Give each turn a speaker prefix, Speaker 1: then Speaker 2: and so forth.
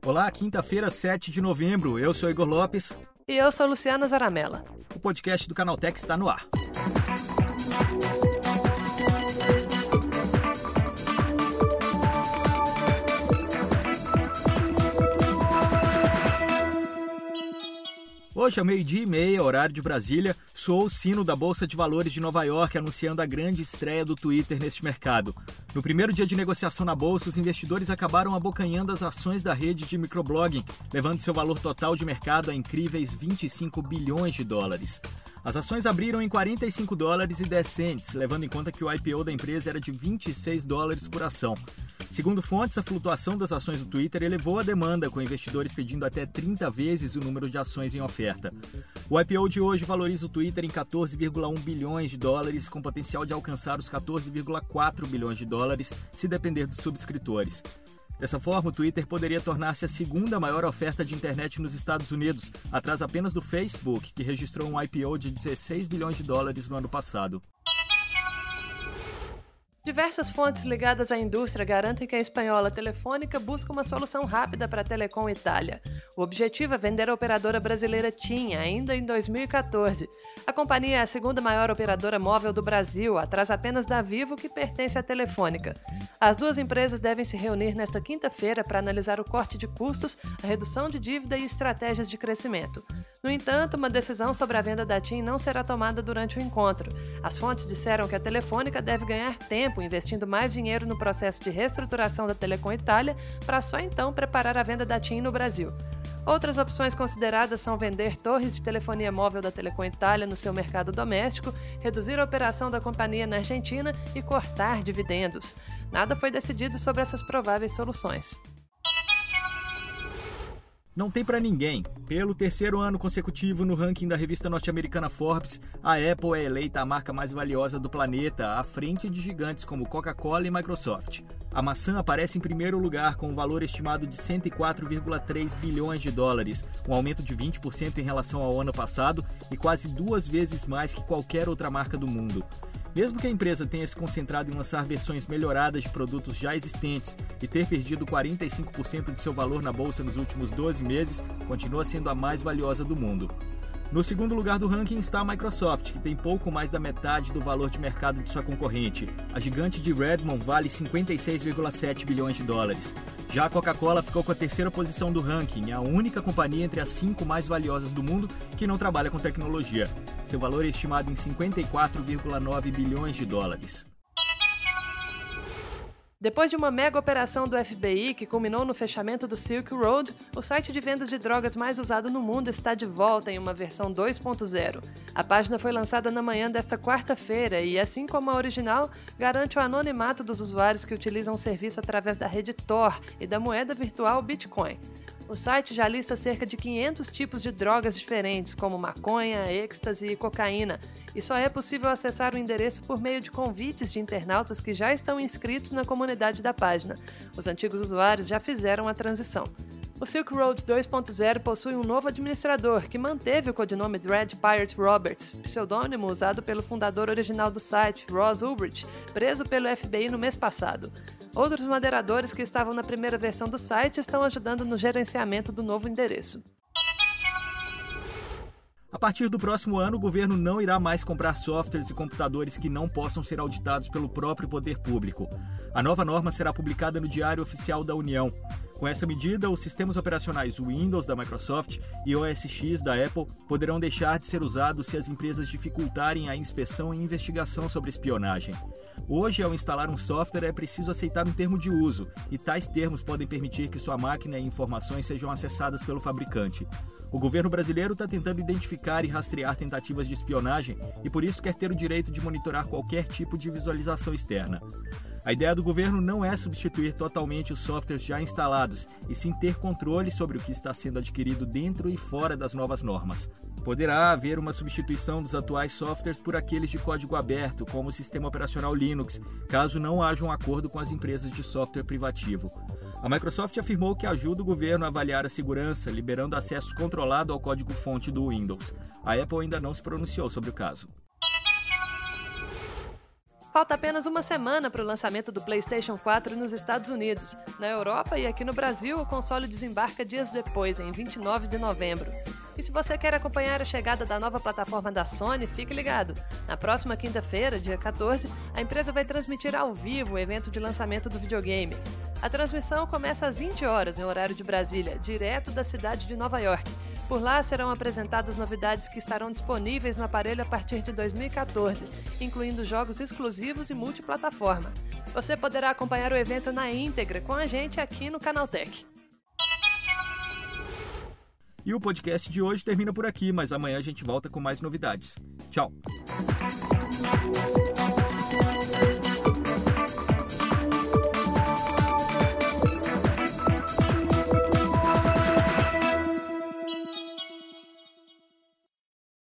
Speaker 1: Olá, quinta-feira, 7 de novembro. Eu sou Igor Lopes.
Speaker 2: E eu sou Luciana Zaramella.
Speaker 1: O podcast do Canaltech está no ar. Hoje, ao 12:30, horário de Brasília, soou o sino da Bolsa de Valores de Nova York anunciando a grande estreia do Twitter neste mercado. No primeiro dia de negociação na Bolsa, os investidores acabaram abocanhando as ações da rede de microblogging, levando seu valor total de mercado a incríveis 25 bilhões de dólares. As ações abriram em $46,10, levando em conta que o IPO da empresa era de $26 por ação. Segundo fontes, a flutuação das ações do Twitter elevou a demanda, com investidores pedindo até 30 vezes o número de ações em oferta. O IPO de hoje valoriza o Twitter em $14,1 bilhões, com potencial de alcançar os $14,4 bilhões se depender dos subscritores. Dessa forma, o Twitter poderia tornar-se a segunda maior oferta de internet nos Estados Unidos, atrás apenas do Facebook, que registrou um IPO de $16 bilhões no ano passado.
Speaker 2: Diversas fontes ligadas à indústria garantem que a espanhola Telefónica busca uma solução rápida para a Telecom Itália. O objetivo é vender a operadora brasileira TIM, ainda em 2014. A companhia é a segunda maior operadora móvel do Brasil, atrás apenas da Vivo, que pertence à Telefônica. As duas empresas devem se reunir nesta quinta-feira para analisar o corte de custos, a redução de dívida e estratégias de crescimento. No entanto, uma decisão sobre a venda da TIM não será tomada durante o encontro. As fontes disseram que a Telefônica deve ganhar tempo investindo mais dinheiro no processo de reestruturação da Telecom Itália para só então preparar a venda da TIM no Brasil. Outras opções consideradas são vender torres de telefonia móvel da Telecom Itália no seu mercado doméstico, reduzir a operação da companhia na Argentina e cortar dividendos. Nada foi decidido sobre essas prováveis soluções.
Speaker 1: Não tem para ninguém. Pelo terceiro ano consecutivo no ranking da revista norte-americana Forbes, a Apple é eleita a marca mais valiosa do planeta, à frente de gigantes como Coca-Cola e Microsoft. A maçã aparece em primeiro lugar com um valor estimado de $104,3 bilhões, um aumento de 20% em relação ao ano passado e quase 2 vezes mais que qualquer outra marca do mundo. Mesmo que a empresa tenha se concentrado em lançar versões melhoradas de produtos já existentes e ter perdido 45% de seu valor na bolsa nos últimos 12 meses, continua sendo a mais valiosa do mundo. No segundo lugar do ranking está a Microsoft, que tem pouco mais da metade do valor de mercado de sua concorrente. A gigante de Redmond vale $56,7 bilhões. Já a Coca-Cola ficou com a terceira posição do ranking, a única companhia entre as 5 mais valiosas do mundo que não trabalha com tecnologia. Seu valor é estimado em $54,9 bilhões.
Speaker 2: Depois de uma mega operação do FBI que culminou no fechamento do Silk Road, o site de vendas de drogas mais usado no mundo está de volta em uma versão 2.0. A página foi lançada na manhã desta quarta-feira e, assim como a original, garante o anonimato dos usuários que utilizam o serviço através da rede Tor e da moeda virtual Bitcoin. O site já lista cerca de 500 tipos de drogas diferentes, como maconha, êxtase e cocaína, e só é possível acessar o endereço por meio de convites de internautas que já estão inscritos na comunidade da página. Os antigos usuários já fizeram a transição. O Silk Road 2.0 possui um novo administrador, que manteve o codinome Dread Pirate Roberts, pseudônimo usado pelo fundador original do site, Ross Ulbricht, preso pelo FBI no mês passado. Outros moderadores que estavam na primeira versão do site estão ajudando no gerenciamento do novo endereço.
Speaker 1: A partir do próximo ano, o governo não irá mais comprar softwares e computadores que não possam ser auditados pelo próprio poder público. A nova norma será publicada no Diário Oficial da União. Com essa medida, os sistemas operacionais Windows da Microsoft e OS X da Apple poderão deixar de ser usados se as empresas dificultarem a inspeção e investigação sobre espionagem. Hoje, ao instalar um software, é preciso aceitar um termo de uso, e tais termos podem permitir que sua máquina e informações sejam acessadas pelo fabricante. O governo brasileiro está tentando identificar e rastrear tentativas de espionagem e, por isso, quer ter o direito de monitorar qualquer tipo de visualização externa. A ideia do governo não é substituir totalmente os softwares já instalados, e sim ter controle sobre o que está sendo adquirido dentro e fora das novas normas. Poderá haver uma substituição dos atuais softwares por aqueles de código aberto, como o sistema operacional Linux, caso não haja um acordo com as empresas de software privativo. A Microsoft afirmou que ajuda o governo a avaliar a segurança, liberando acesso controlado ao código-fonte do Windows. A Apple ainda não se pronunciou sobre o caso.
Speaker 2: Falta apenas uma semana para o lançamento do PlayStation 4 nos Estados Unidos. Na Europa e aqui no Brasil, o console desembarca dias depois, em 29 de novembro. E se você quer acompanhar a chegada da nova plataforma da Sony, fique ligado. Na próxima quinta-feira, dia 14, a empresa vai transmitir ao vivo o evento de lançamento do videogame. A transmissão começa às 20 horas, em horário de Brasília, direto da cidade de Nova York. Por lá serão apresentadas novidades que estarão disponíveis no aparelho a partir de 2014, incluindo jogos exclusivos e multiplataforma. Você poderá acompanhar o evento na íntegra com a gente aqui no Canaltech.
Speaker 1: E o podcast de hoje termina por aqui, mas amanhã a gente volta com mais novidades. Tchau!